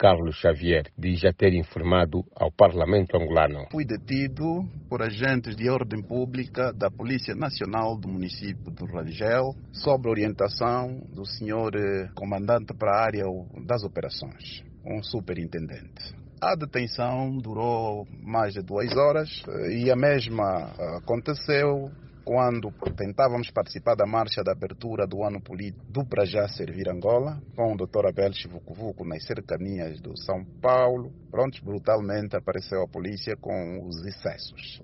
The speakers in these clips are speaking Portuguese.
Carlos Xavier diz já ter informado ao Parlamento angolano. Fui detido por agentes de ordem pública da Polícia Nacional do município do Rangel, sob orientação do senhor comandante para a área das operações, um superintendente. A detenção durou mais de 2 horas e a mesma aconteceu quando tentávamos participar da marcha de abertura do ano político do Pra Já Servir Angola, com o Dr. Abel Chivucuvuco nas cercanias do São Paulo. Pronto, brutalmente apareceu a polícia com os excessos.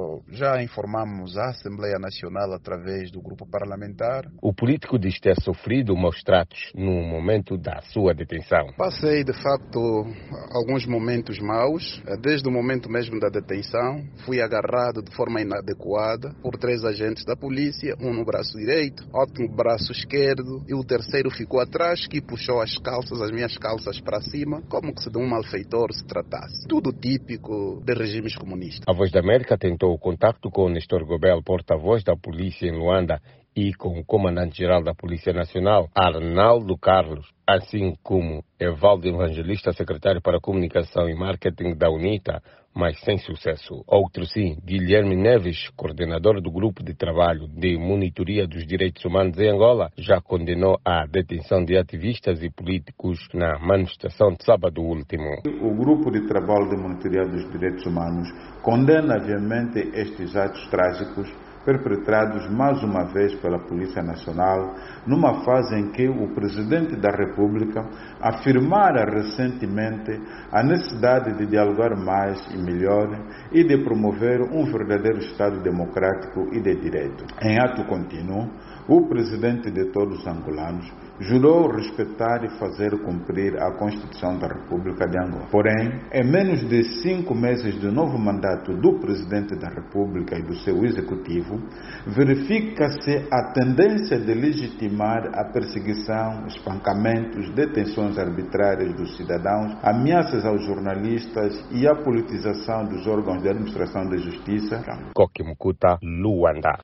Já informamos a Assembleia Nacional através do grupo parlamentar. O político diz ter sofrido maus tratos no momento da sua detenção. Passei, de facto, alguns momentos maus. Desde o momento mesmo da detenção, fui agarrado de forma inadequada por 3 agentes da polícia, um no braço direito, outro no braço esquerdo, e o terceiro ficou atrás, que puxou as minhas calças para cima, como que se de um malfeitor se tratasse. Tudo típico de regimes comunistas. A Voz da América tentou o contacto com o Nestor Gobel, porta-voz da polícia em Luanda, e com o comandante-geral da Polícia Nacional, Arnaldo Carlos, assim como Evaldo Evangelista, secretário para Comunicação e Marketing da UNITA, mas sem sucesso. Outro sim, Guilherme Neves, coordenador do Grupo de Trabalho de Monitoria dos Direitos Humanos em Angola, já condenou a detenção de ativistas e políticos na manifestação de sábado último. O Grupo de Trabalho de Monitoria dos Direitos Humanos condena veemente estes atos trágicos perpetrados mais uma vez pela Polícia Nacional, numa fase em que o Presidente da República afirmara recentemente a necessidade de dialogar mais e melhor e de promover um verdadeiro Estado democrático e de direito. Em ato contínuo, o Presidente de todos os angolanos jurou respeitar e fazer cumprir a Constituição da República de Angola. Porém, em menos de 5 meses do novo mandato do Presidente da República e do seu Executivo, verifica-se a tendência de legitimar a perseguição, espancamentos, detenções arbitrárias dos cidadãos, ameaças aos jornalistas e a politização dos órgãos de administração da justiça. Koki Mukuta, Luanda.